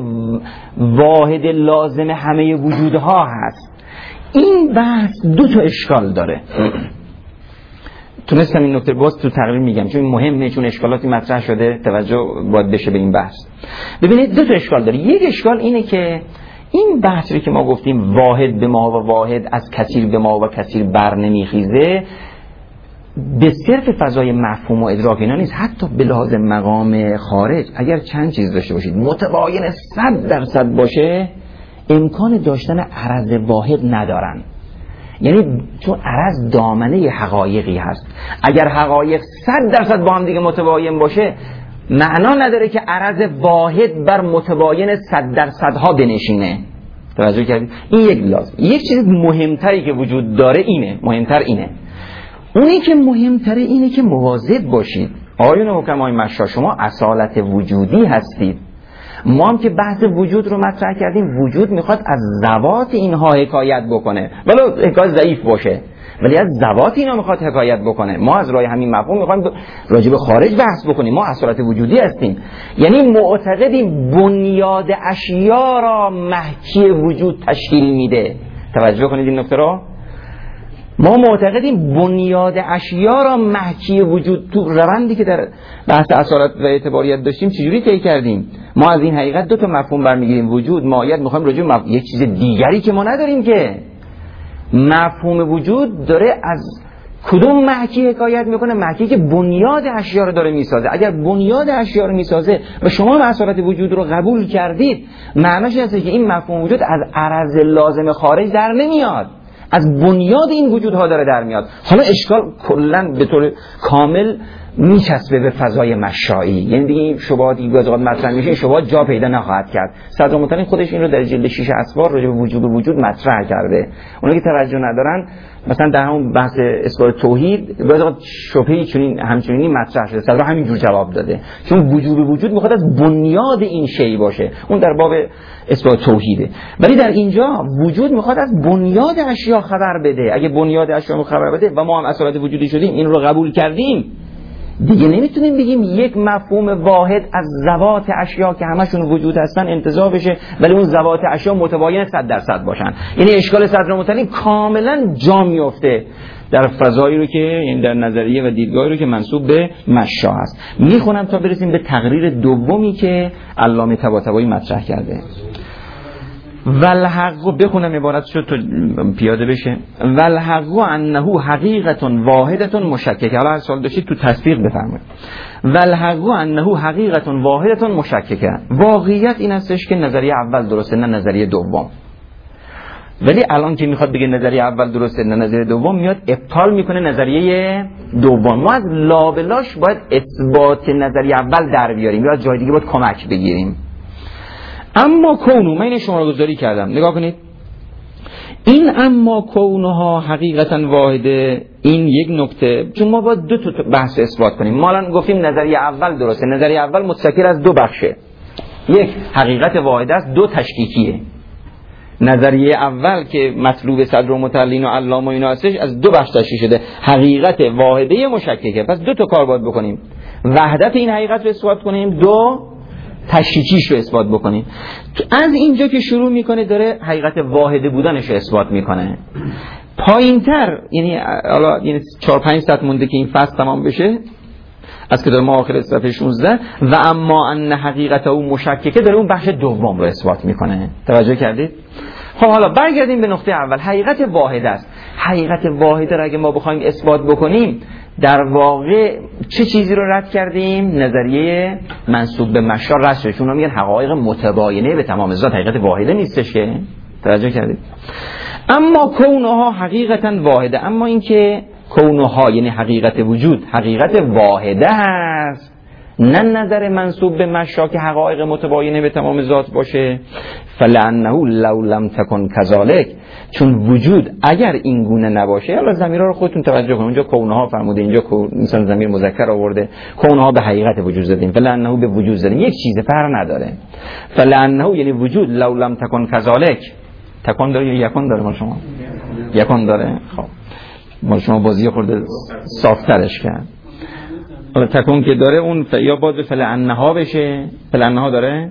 واحد لازم همه وجودها هست. این بحث 2 تا اشکال داره. تونستم این نکته باز تو تقریر میگم چون مهمه، چون اشکالاتی مطرح شده توجه باید بشه به این بحث. ببینید 2 تا اشکال داره. یک اشکال اینه که این بحثی که ما گفتیم واحد به ما و واحد از کثیر به ما و کثیر بر نمیخیزه، به صرف فضای مفهوم و ادراک اینا نیست، حتی به لحاظ مقام خارج اگر چند چیز داشته باشید متباین 100% باشه، امکان داشتن عرض واحد ندارن. یعنی چون عرض دامنه حقایقی هست، اگر حقایق 100% با هم دیگه متباین باشه، معنا نداره که عرض واحد بر متباین 100% ها بنشینه. توجه کردید؟ این یک لازم. یک چیز مهمتری که وجود داره اینه، اونی که مهمتره اینه که مواظب باشید. آیون حکمای مشا، شما اصالت وجودی هستید. ما هم که بحث وجود رو مطرح کردیم، وجود میخواد از ذوات اینها حکایت بکنه، ولی حکایت ضعیف باشه، ولی از ذوات اینا میخواد حکایت بکنه. ما از راه همین مفهوم میخوایم راجع به خارج بحث بکنیم. ما اصالت وجودی هستیم، یعنی معتقدیم بنیاد اشیا را محکی وجود تشکیل میده. توجه کنید این نکته رو. ما معتقدیم بنیاد اشیا را محکی وجود. تو روندی که در بحث اصالت و اعتباریت داشتیم چجوری طی کردیم؟ ما از این حقیقت 2 تا مفهوم برمیگیریم، وجود، ماهیت. میخوایم راجع به یک چیز دیگری که ما نداریم که مفهوم وجود داره از کدوم محکی حکایت میکنه؟ محکی که بنیاد اشیا رو داره میسازه. اگر بنیاد اشیا رو میسازه و شما مسئلات وجود رو قبول کردید، معنیش اینه که این مفهوم وجود از عرض لازم خارج در نمیاد، از بنیاد این وجودها داره در میاد. حالا اشکال کلا به طور کامل میچسبه به فضای مشایی، یعنی دیگه این شبهاتی که اوقات مطرح میشه این شبهات جا پیدا نخواهد کرد. صدرالمطلق خودش این رو در جلد 6 اسوار راجع به وجود مطرح کرده. اونایی که توجه ندارن مثلا در همون بحث اثبات توحید اوقات شبهه‌ای چنین همچنینی مطرح شده، صدر همین جور جواب داده، چون وجود میخواد از بنیاد این شی باشه، اون در باب اثبات توحیده. ولی در اینجا وجود میخواد از بنیاد اشیا خبر بده. اگه بنیاد اشیا خبر بده و ما هم اصالت وجودی شدیم، این رو قبول کردیم، دیگه نمیتونیم بگیم یک مفهوم واحد از ذوات اشیا که همشون وجود هستن انتزاع بشه ولی اون ذوات اشیا متباین 100% باشن. یعنی اشکال صدرالمطلق کاملا جا میفته در فضایی رو که این در نظریه و دیدگاهی رو که منسوب به مشا هست. میخونم تا برسیم به تقریر دومی که علامه طباطبایی مطرح کرده. والحق، بخونم عبارت شد تو پیاده بشه. والحق انه حقیقت واحدت مشککه. حالا سوال داشتید تو تصدیق بفرمایید. والحق انه حقیقت واحدت مشککه. واقعیت این استش که نظریه اول درسته نه نظریه دوم. ولی الان که میخواد بگه نظریه اول درسته نه نظریه دوم، میاد ابطال میکنه نظریه دوم. ما از لابلاش باید اثبات نظریه اول در بیاریم یا جای دیگه باید کمک بگیریم. اما کونو، من این شماره گذاری کردم نگاه کنید، این اما کونها حقیقتا واحده، این یک نکته، چون ما باید دو تا بحث اثبات کنیم. ما الان گفتیم نظریه اول درسته، نظریه اول متشکل از دو بخشه، یک حقیقت واحده است، دو تشکیکیه. نظریه اول که مطلوب صدرالمطلقین و علامه و اینا هستش از دو بخش تشکیل شده، حقیقت واحده مشککه. پس دو تا کار باید بکنیم، وحدت این حقیقت رو اثبات کنیم، دو تشکیکیش رو اثبات بکنیم. از اینجا که شروع میکنه داره حقیقت واحده بودنش رو اثبات میکنه. پایینتر یعنی 4-5 سطر مونده که این فصل تمام بشه از کتاب ما آخر صفحه 16 و اما ان حقیقت او مشککه داره اون بخش دوم رو اثبات میکنه. توجه کردید؟ خب حالا برگردیم به نقطه اول، حقیقت واحده است. حقیقت واحده را اگه ما بخوایم اثبات بکنیم در واقع چه چیزی رو رد کردیم؟ نظریه منسوب به مشا رد شد. چون میگن حقایق متباینه به تمام ذات، حقیقت واحده نیستش که. توجه کردید؟ اما کونها حقیقتا واحده، اما اینکه کونها یعنی حقیقت وجود حقیقت واحده هست، نه نظر منسوب به مشا که حقایق متباینه به تمام ذات باشه. فلعنه لو لم تکن کذالک، چون وجود اگر این گونه نباشه، حالا ضمیرها رو خودتون توجه کنید، اونجا کونها فرموده، اینجا مثلا ضمیر مذکر آورده، کونها به حقیقت وجود زدیم، فلعنه به وجود زدیم، یک چیز فرق نداره. فلعنه یعنی وجود، لو لم تکن کذالک، تکن داره یا یکون داره؟ ما شما یکون داره. خب ما شما بازی خورده صافترش کرد. حالا تکون که داره اون یا باید به فلعنها بشه، فلعنها داره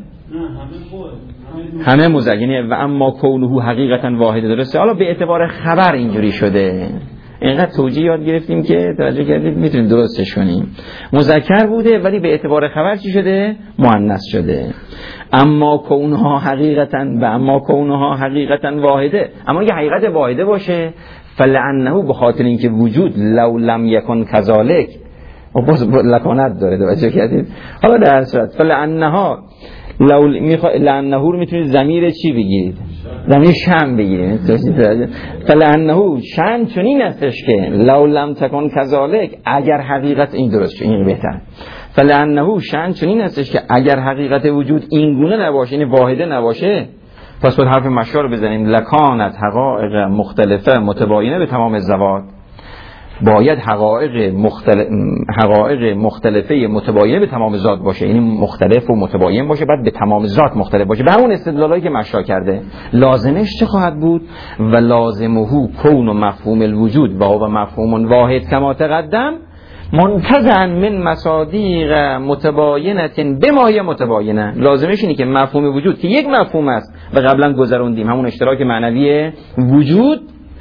همه مذکر، یعنی و اما کونه حقیقتا واحده درسته. حالا به اعتبار خبر اینجوری شده، اینقدر توجیه یاد گرفتیم که توجه کردید میتونیم درستش کنیم. مذکر بوده ولی به اعتبار خبر چی شده؟ مؤنث شده. اما کونها حقیقتا و اما کونها حقیقتا واحده، اما اگه حقیقت واحده باشه فلعنه به خاطر اینکه وجود لو لم یکن کذالک و باز لکانت داره. توجه کردید؟ حالا در هر صورت فلعنها لعنه رو میتونید ضمیر چی بگیرید؟ ضمیر شأن بگیرید. فلعنه شأن چنین استش که لو لم تکن کذالک، اگر حقیقت این درست شد، این بهتر. فلعنه شأن چنین استش که اگر حقیقت وجود این گونه نباشه، یعنی واحده نباشه، پس باید حرف مشا رو بزنیم، لکانت حقایق مختلفه متباینه به تمام الذوات، باید حقایق مختلفه متباینه به تمام ذات باشه، یعنی مختلف و متباین باشه، بعد به تمام ذات مختلف باشه. به همون استدلالایی که مشا کرده لازمش چه خواهد بود؟ و لازمه کون و مفهوم الوجود و هو مفهوم واحد کما تقدم منتزعا من مصادیق متباینه بما هی متباینه. لازمش اینه که مفهوم وجود که یک مفهوم است و قبلا گذروندیم همون اشتراک معنوی وجود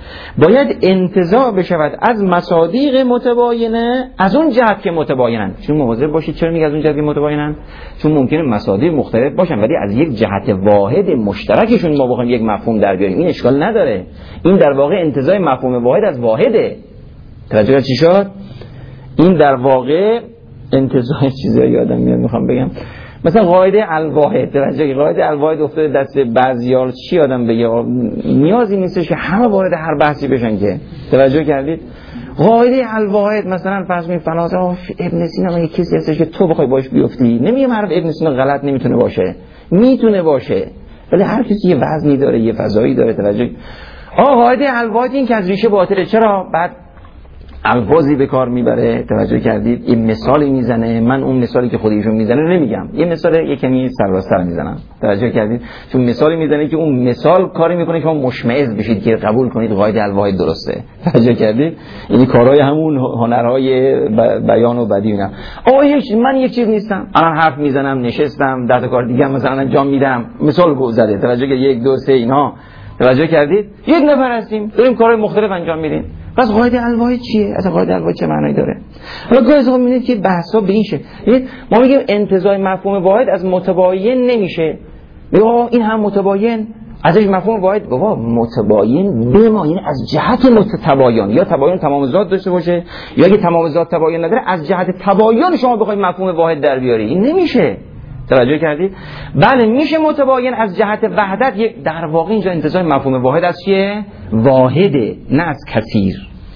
باید انتزاع بشود از مصادیق متباینه، از اون جهت که متباینن. چون مواظب باشید چرا میگه از اون جهت که متباینن؟ چون ممکنه مصادیق مختلف باشن ولی از یک جهت واحد مشترکشون ما بخوایم یک مفهوم در بیاریم این اشکال نداره. این در واقع انتزاع مفهوم واحد از واحده. توجه چی شد؟ این در واقع انتزاع چیزایی یادم میاد میخوام بگم، مثلا قاعده الواحد، توجه قاعده الواحد افتاده دست بعضی‌ها، چی آدم بگه نیازی نیستش که همه وارد هر بحثی بشن که، توجه کردید؟ قاعده الواحد مثلا فرض کنید فلاسفه ابن سینا یه کسی هستش که تو بخوای باش بیفتی، نمیگم حرف ابن سینا غلط نمیتونه باشه، میتونه باشه، ولی هر کسی یه وزنی داره، یه فضایی داره. توجه قاعده الواحد این که از ریشه باطله. چرا؟ بعد الفاظی به کار میبره، توجه کردید؟ این مثالی میزنه، من اون مثالی که خود ایشون میزنه نمیگم، یه مثال یه کمی سرراستر میزنم، توجه کردید؟ چون مثالی میزنه که اون مثال کاری میکنه که شما مشمئز بشید که قبول کنید قاعده الواحد درسته، توجه کردید؟ یعنی کارهای همون هنرهای بیان و بدیع اینا. من یک چیز نیستم، الان حرف میزنم، نشستم، 10 تا کار دیگه مثلا انجام میدم، مثال گذره، توجه کردید؟ 1 2 3 اینها، توجه کردید؟ یک نفر هستیم داریم کارهای مختلف انجام میدیم. پس قاعده الواحد چیه؟ اصلا قاعده الواحد چه معنایی داره؟ حالا گاهی اوقات میبینید که بحثا به این شکل، ما میگیم انتزاع مفهوم واحد از متباین نمیشه. میگه این هم متباین، ازش مفهوم واحد بابا متباین به ما، یعنی از جهت متتباین، یا تباین تمام ذات داشته باشه یا اگه تمام ذات تباین نداره از جهت تباین شما بخواید مفهوم واحد در بیاری، این نمیشه. توجه کردید؟ بله میشه متباین از جهت وحدت، یک در واقع اینجا انتزاع مفهوم واحد از چیه؟ واحده، نه از کثیر.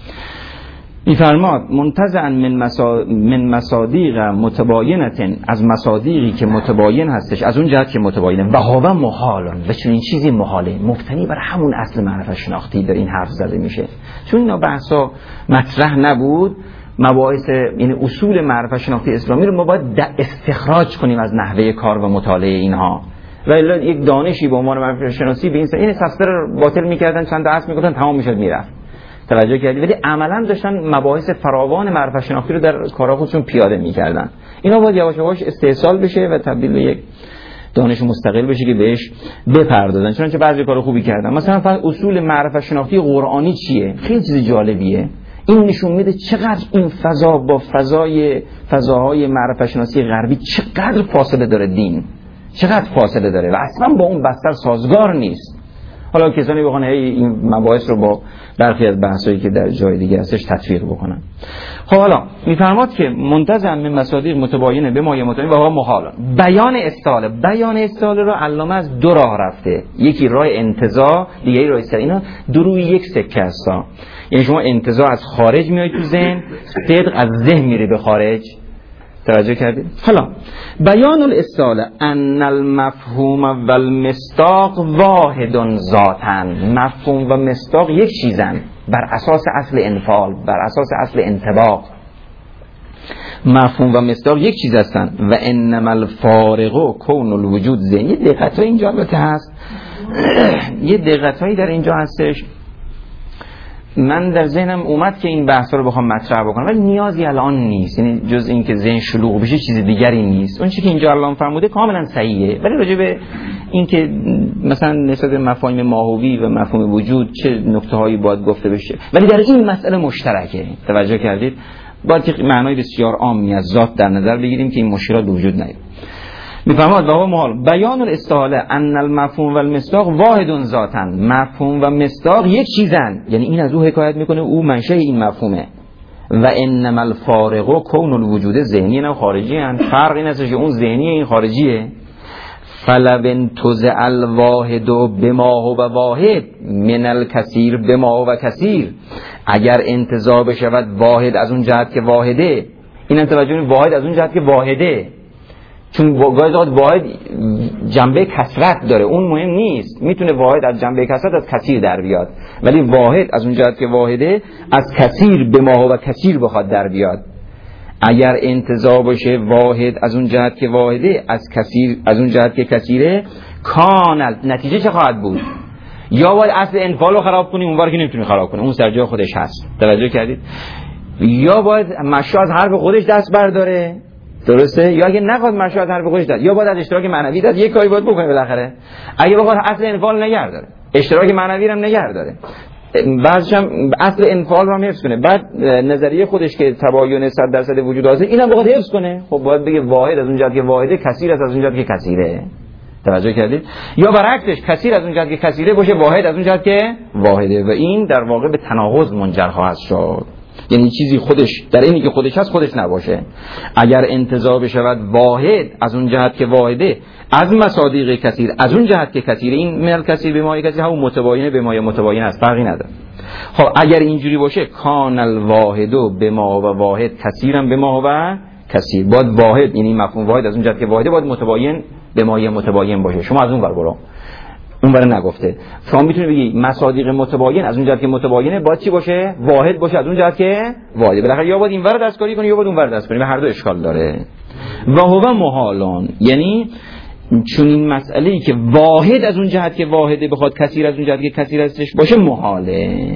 میفرماد منتزعا من مصادیق متباینت، از مصادیقی که متباین هستش از اون جهت که متباینه، و هو محالن، و چون این چیزی محاله، مبتنی بر همون اصل معرفت شناختی در این حرف زده میشه. چون اینا بحثا مطرح نبود، مباحث یعنی اصول معرفت شناختی اسلامی رو ما باید استخراج کنیم از نحوه کار و مطالعه اینها. و الا یک دانشی به عنوان معرفت شناسی به این سفسطه رو باطل میکردن، چند تا اصل میگفتن تمام میشد میرفت. توجه کردید؟ ولی عملا داشتن مباحث فراوان معرفت شناختی رو در کارا خودشون پیاده میکردن. اینا باید یواش یواش استحصال بشه و تبدیل به یک دانش مستقل بشه که بهش بپردازن. چنانچه بعضی کارا خوبی کردن. مثلا اصول معرفت شناختی قرآنی چیه؟ خیلی چیز جالبیه. این نشون میده چقدر این فضا با فضاهای معرفت شناسی غربی چقدر فاصله داره، دین چقدر فاصله داره و اصلا با اون بستر سازگار نیست. حالا کسانی بخوان این مباحث رو با برخی از بحثایی که در جای دیگه هستش تطبیق بکنن. خب حالا میفرماد که منتزع من مصادیق متباینه به ما متباین و هو محال. بیان استعاله رو علامه از 2 راه رفته، یکی راه انتزاع، دیگری راه استعاله. اینا دو روی یک سکه هستن. یعنی شما انتزاع از خارج میای تو ذهن، صدق از ذهن میری به خارج. توجه کردید؟ حالا بیان الاستعاله ان المفهوم و المصداق واحد ذاتاً، مفهوم و مصداق یک چیزن بر اساس اصل انفعال، بر اساس اصل انطباق. مفهوم و مصداق یک چیز هستن. و انما الفارق کون الوجود ذهن. یه دقیقت‌هایی اینجا البته هست، یه دقیقت‌هایی در اینجا هستش من در ذهنم اومد که این بحثا رو بخوام مطرح بکنم، ولی نیازی الان نیست. یعنی جز این که ذهن شلوغ بشه چیز دیگری نیست. اون چیزی که اینجا الان فرموده کاملا صحیحه، ولی راجع به این که مثلا نسبت به مفاهیم ماهوی و مفهوم وجود چه نکته‌هایی باید گفته بشه، ولی در این مسئله مشترکه. توجه کردید؟ باید که معنای بسیار عامی از ذات در نظر بگیریم که این مشکلات به وجود نیاد. میفرماد و هو محال بیان الاستعاله ان المفهوم و المصداق واحد ذاتاً، مفهوم و مصداق یک چیزن، یعنی این از او حکایت میکنه او منشأ این مفهومه. و انما الفارق کون الوجود ذهنی نه خارجی ان، فرق این است که اون ذهنیه این خارجیه. فلو تزع الواحد بما هو واحد من الکثیر بما هو کثیر، اگر انتزاع بشود واحد از اون جهت که واحده، این توجه واحد از اون جهت که واحده، چون گاهی اوقات واحد جنبه کثرت داره، اون مهم نیست، میتونه واحد از جنبه کثرت از کثیر در بیاد، ولی واحد از اون جهت که واحده از کثیر به ما و کثیر بخواد در بیاد. اگر انتزاع باشه واحد از اون جهت که واحده از کثیر از اون جهت که کثیره، کانال نتیجه چه خواهد بود؟ یا باید اصل انفعال رو خراب کنیم، اونوار که نمیتونی خراب کنیم، اون سر جای خودش هست. توجه کردید؟ یا باید مشی از حرف خودش دست برداره، درسته؟ یا اگه نخواد مشی از حرف خودش داد، یا باید از اشتراک معنوی داد، یک کاری باید بکنه بالاخره. اگه بخواد اصل انفعال نگه داره، اشتراک معنوی هم نگه داره، بعضش هم اصل انفعال رو هم حفظ کنه، بعد نظریه خودش که تباین 100% وجود حاصل اینم بخواد حفظ کنه، خب باید بگه واحد از اون جهت که واحده، کثیر از اون جهت که کثیره. توجه کردید؟ یا برعکسش کثیر از اون جهت که کثیره باشه، واحد از اون جهت که واحده، و این در واقع به تناقض منجر خواهد شد. یعنی چیزی خودش در اینی که خودش هست خودش نباشه. اگر انتزاع بشود واحد از اون جهت که واحده، از مصادیق کثیر از اون جهت که کثیره، این من الکثیر به ما کثیر همون متباینه به ما متباین است، فرقی نداره. خب اگر اینجوری باشه کان الواحد به ما و واحد کثیرا به ما و کثیر، باید واحد، یعنی مفهوم واحد از اون جهت که واحده باید متباین به ما متباین باشه. شما از اون ور برو، اون ور نگفته. شما میتونید بگی مصادیق متباین از اون جهت که متباینه باید چی باشه؟ واحد باشه از اون جهت که واحده. بالاخره یا باید این ور دستکاری کنی یا باید اون ور دست کنی، هر دو اشکال داره. و هو محالون، یعنی چون این مسئله ای که واحد از اون جهت که واحده بخواد کثیر از اون جهت که کثیر ازش باشه محاله.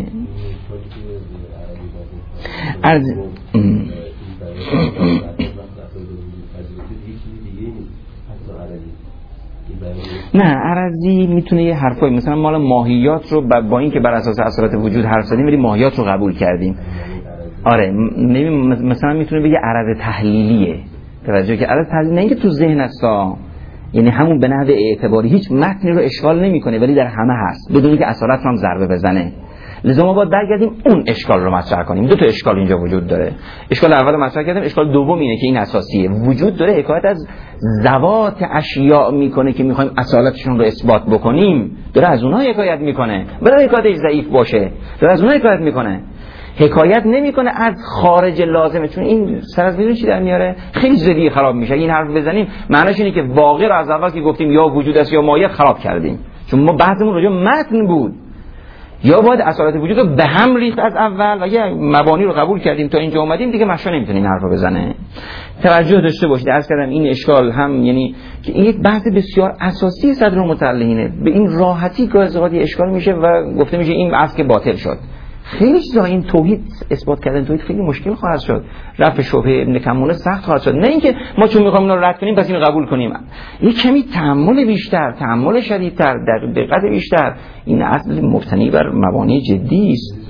نه عرضی میتونه یه حرفایی مثلا مال ماهیات رو با این که بر اساس اصالت وجود حرف زدیم ولی ماهیات رو قبول کردیم. آره مثلا میتونه بگه عرض تحلیلیه. توجه که عرض تحلیلی نه اینکه تو ذهن هستا، یعنی همون به نحو اعتباری هیچ متنی رو اشکال نمیکنه ولی در همه هست بدون که اصالت رو هم ضربه بزنه. لذا ما باید برگردیم اون اشکال رو مطرح کنیم. دو تا اشکال اینجا وجود داره. اشکال اول رو مطرح کردیم، اشکال دوم اینه که این اساسیه. وجود داره حکایت از ذوات اشیاء میکنه که میخوایم اصالتشون رو اثبات بکنیم، داره از اونها حکایت میکنه. برای حکایتش ضعیف باشه داره از اونها حکایت میکنه، حکایت نمیکنه از خارج لازمه. چون این سر از میدون چی در میاره؟ خیلی زدی خراب میشه. این حرف بزنیم معناش اینه که واقع رو از اول که گفتیم یا وجود است یا مایه خراب کردیم، چون ما بحثمون راجع متن بود. یا باید اصالت وجود رو به هم ریخت از اول و یه مبانی رو قبول کردیم تا اینجا اومدیم دیگه مشا نمیتونه این حرف رو بزنه. توجه داشته باشید. عرض کردم این اشکال هم یعنی که این یک بحث بسیار اساسی صدر المتعلقینه. به این راحتی که از اوقات اشکال میشه و گفته میشه این اصل که باطل شد. خیلی چیزا این توحید اثبات کردن توحید خیلی مشکل خواهد شد. رفع شبهه ابن کمونه سخت خواهد شد. نه اینکه ما چون میخوایم اینا رو رد کنیم پس اینو قبول کنیم. یک کمی تأمل بیشتر، تأمل شدیدتر، دقت بیشتر. این اصل مبتنی بر مبانی جدی است.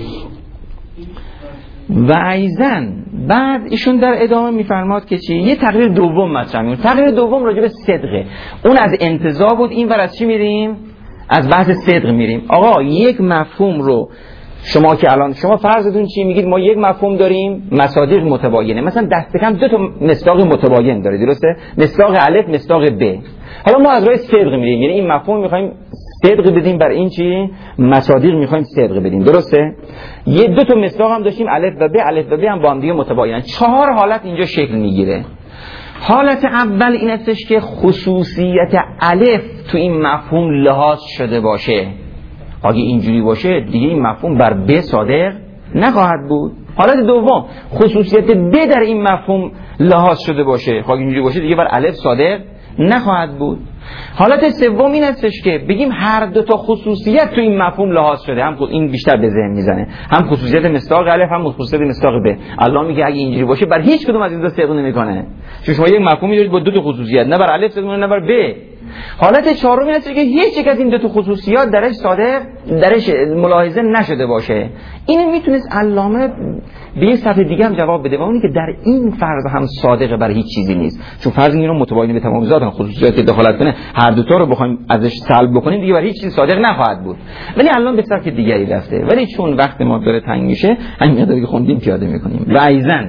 و ایزن بعد ایشون در ادامه میفرماد که چی؟ یه تقریر دوم مطرح می‌کنه. تقریر دوم راجع به صدقه. اون از انتزاع بود، این ور از چی میریم؟ از بحث صدق میریم. آقا یک مفهوم رو شما که الان شما فرضتون چی میگید؟ ما یک مفهوم داریم مصادیق متباینه، مثلا دست کم دو تا مصداق متباین داره، درسته؟ مصداق الف، مصداق ب. حالا ما از راه صدق میریم، یعنی این مفهوم میخوایم صدق بدیم بر این چی؟ مصادیق میخوایم صدق بدیم، درسته؟ یه دو تا مصداق هم داشتیم الف و ب، الف و ب هم با هم دیگه متباینن. 4 حالت اینجا شکل میگیره. حالت اول این استش که خصوصیت الف تو این مفهوم لحاظ شده باشه. اگه اینجوری باشه دیگه این مفهوم بر ب صادق نخواهد بود. حالت دوم خصوصیت ب در این مفهوم لحاظ شده باشه. اگه اینجوری باشه دیگه بر الف صادق نخواهد بود. حالت سوم این هستش که بگیم هر دو تا خصوصیت تو این مفهوم لحاظ شده، هم این بیشتر به ذهن میزنه، هم خصوصیت مصداق الف هم خصوصیت مصداق ب. الله میگه اگه اینجوری باشه بر هیچ کدوم از این دو صدق نمیکنه. چون شما یک مفهومی دارید با دو تا خصوصیت، نه بر الف صدق نه بر ب. حالت چهارم این است که هیچ یک از این دو تا خصوصیات درش صادق درش ملاحظه نشده باشه. اینو میتونست علامه به یه صفحه دیگه هم جواب بده و اونی که در این فرض هم صادقه برای هیچ چیزی نیست. چون فرض اینو متباین به تمام ذاتن، خصوصیات دخالت کنه، هر دو تا رو بخوایم ازش سلب بکنیم دیگه برای هیچ چیز صادق نخواهد بود. ولی الان به سطح دیگری رفته. ولی چون وقت ما داره تنگ میشه همین مقداری که خوندیم پیاده میکنیم. و ایزن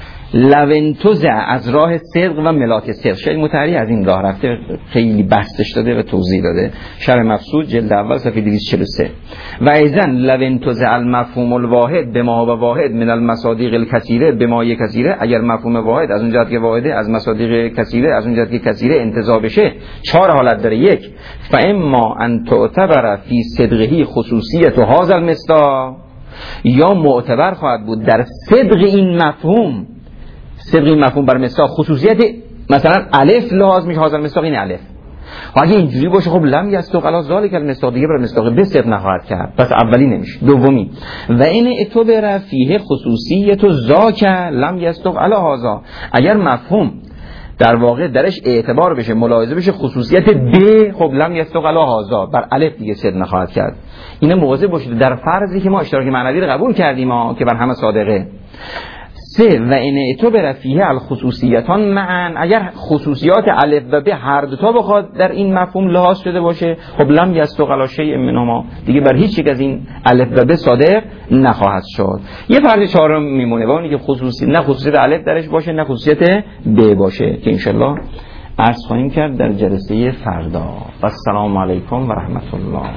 لونتوزع از راه صدق و ملاک صدق. شاید متحری از این راه رفته، خیلی بحثش داده و توضیح داده. شرح مفسود جلد اول صفحه 243. و ایزن لونتوزع المفهوم الواحد بما و واحد من المصادیق الکثیره بما کثیره. اگر مفهوم واحد از اون جهت که واحده از مصادیق کثیره از اون جهت که کثیره انتزاع بشه، 4 حالت داره. 1 فاما ان تعتبر فی صدقه خصوصیت هذا المصداق، یا معتبر خواهد بود در صدق این مفهوم، صدق این مفهوم بر مصداق خصوصیت مثلا الف لحاظ میشه، هذا المصداق این الف. و اگه اینجوری باشه خب لم یصدق علی ذلک المصداق، دیگه بر مصداق به صدق نخواهد کرد، پس اولی نمیشه. دومی و این اعتبر فیه خصوصیت ذاک لم یصدق علی هذا. اگر مفهوم در واقع درش اعتبار بشه، ملاحظه بشه خصوصیت ب، خب لم یستقلا هذا، بر الف دیگه صدق نخواهد کرد. اینا مواظب باشید در فرضی که ما اشتراک معنوی رو قبول کردیم که بر همه صادقه. سه و این اعتبر فیه الخصوصیتان معا، اگر خصوصیات الف و ب هر دو تا بخواد در این مفهوم لحاظ شده باشه، خب لم یستقلا شیء منهما، دیگه بر هیچ یک از این الف و ب صادق نخواهد شد. یه فرض چهارم میمونه و اونی که نه خصوصیت الف درش باشه نه خصوصیت ب باشه، که انشالله عرض خواهیم کرد در جلسه فردا. السلام علیکم و رحمت الله.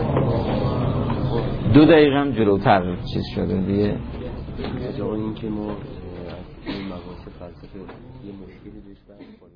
2 دقیقه هم جلوتر چیز شده دیگه. جای این که ما این مباحث فلسفه یه مشکلی داشت